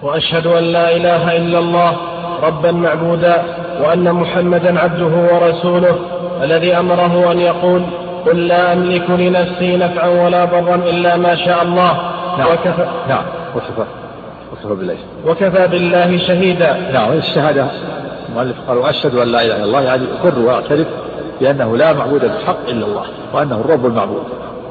وأشهد أن لا إله إلا الله ربا معبودا وأن محمدا عبده ورسوله الذي أمره أن يقول قل لا أملك لنفسي نفعا ولا ضرا إلا ما شاء الله. نعم. وكفى بالله شهيدا. نعم. الشهادة المؤلف قال وأشهد أن لا إله إلا الله، يعني أقر وأعترف بأنه لا معبود بحق إلا الله وأنه الرب المعبود،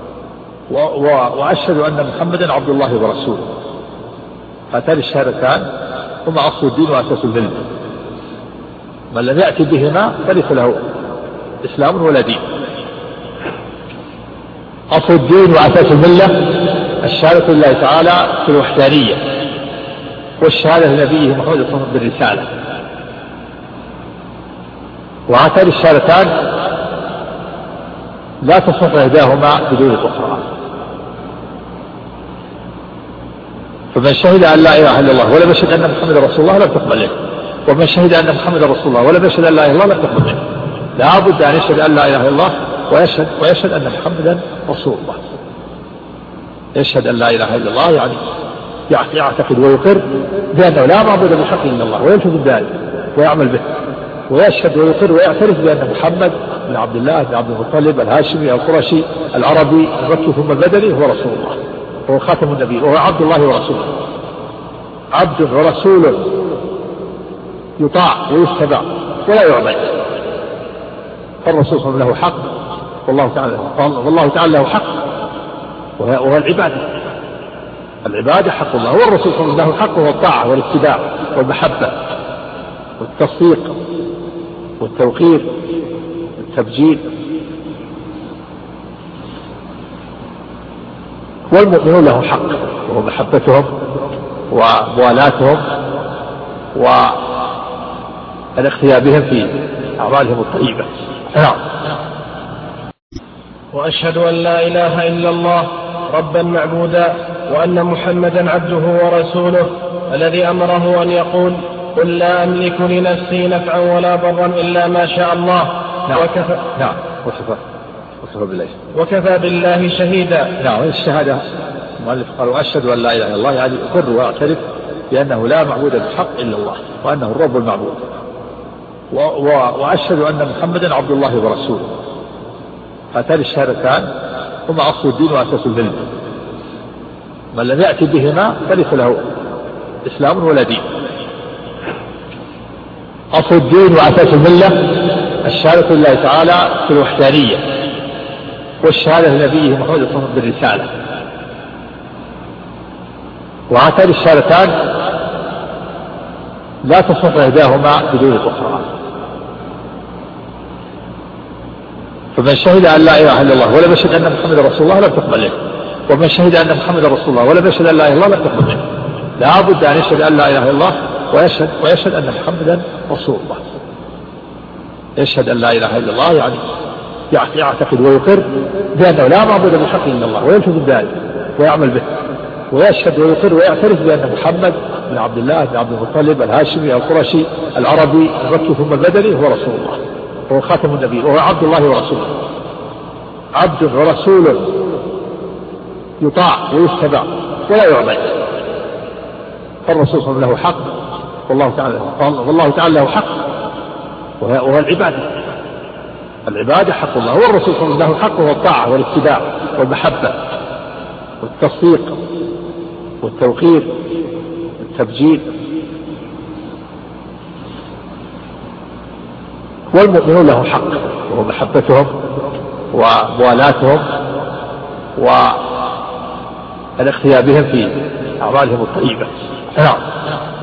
وأشهد أن محمدا عبد الله ورسوله. هاتان الشهادتان هما أصل الدين وأساس الملة، من لم يأتي بهما فليس له إسلام ولا دين. أصل الدين وأساس الملة الشهادة لله تعالى في الوحدانية، والشهادة لنبيه محمد صلى الله عليه وسلم بالرسالة. وهاتان الشهادتان لا تصح إحداهما بدون الأخرى، فمن شهد أن لا إله إلا الله ولم يشهد أن محمد رسول الله لم تقبل منه، ومن شهد أن محمد رسول الله ولم يشهد أن لا إله إلا الله لم تقبل منه. لا بد أن يشهد أن لا إله إلا الله ويشهد أن محمدا رسول الله. يشهد أن لا إله إلا الله يعني يعتقد ويقر بأنه لا معبود بحق إلا الله ويلتزم بذلك ويعمل به، ويشهد ويقر ويعترف بأن محمد بن عبد الله بن عبد المطلب الهاشمي القرشي العربي المكي ثم البدري هو رسول الله، هو خاتم النبي، وهو عبد الله ورسوله، عبد ورسول يطاع ويتبع ولا يعبد. فالرسول صلى الله عليه وسلم له حق والله تعالى له حق، وهو العبادة حق الله، والرسول صلى الله عليه وسلم له حق وهو الطاعة والاتباع والمحبة والتصديق والتوقير والتبجيل. والمؤمنون له حق وهو محبتهم وموالاتهم والاقتداء بهم في أعمالهم الطيبة. نعم. وأشهد أن لا إله إلا الله ربا معبودا وأن محمدا عبده ورسوله الذي أمره أن يقول قل لا أملك لنفسي نفعا ولا ضرا إلا ما شاء الله. نعم. وكفى بالله شهيدا. نعم. الشهادة المؤلف قال وأشهد أن لا إله إلا الله، يعني أقر وأعترف بأنه لا معبود بحق إلا الله وأنه الرب المعبود، وأشهد أن محمدا عبد الله ورسوله. هاتان الشهادتان هما أصل الدين وأساس الملة، من لم يأتي بهما فليس له إسلام ولا دين. أصل الدين وأساس الملة الشهادة لله تعالى في الوحدانية، والشهادة لنبيه محمد صلى الله عليه وسلم بالرسالة. وهاتان الشهادتان لا تصح إحداهما بدون الأخرى، فمن شهد أن لا إله إلا الله ولم يشهد أن محمد رسول الله لم تقبل منه، ومن شهد أن محمد رسول الله ولم يشهد أن لا إله إلا الله لم تقبل منه. لا بد أن يشهد أن لا إله إلا الله ويشهد أن محمدا رسول الله. يشهد أن لا إله إلا الله يعني يعتقد ويقر بأنه لا معبود بحق إلا الله ويلتزم بذلك ويعمل به، ويشهد ويقر ويعترف بأن محمد بن عبد الله بن عبد المطلب الهاشمي القرشي العربي المكي ثم البدري هو رسول الله، هو خاتم النبي، وهو عبد الله ورسوله، عبد ورسول يطاع ويتبع ولا يعبد. فالرسول صلى الله عليه وسلم له حق والله تعالى له حق، وهو العبادة حق الله، والرسول صلى الله عليه وسلم له حق وهو الطاعة والاتباع والمحبة والتصديق والتوقير والتبجيل. والمؤمنون له حق وهو محبتهم وموالاتهم والاقتداء بهم في أعمالهم الطيبة. نعم.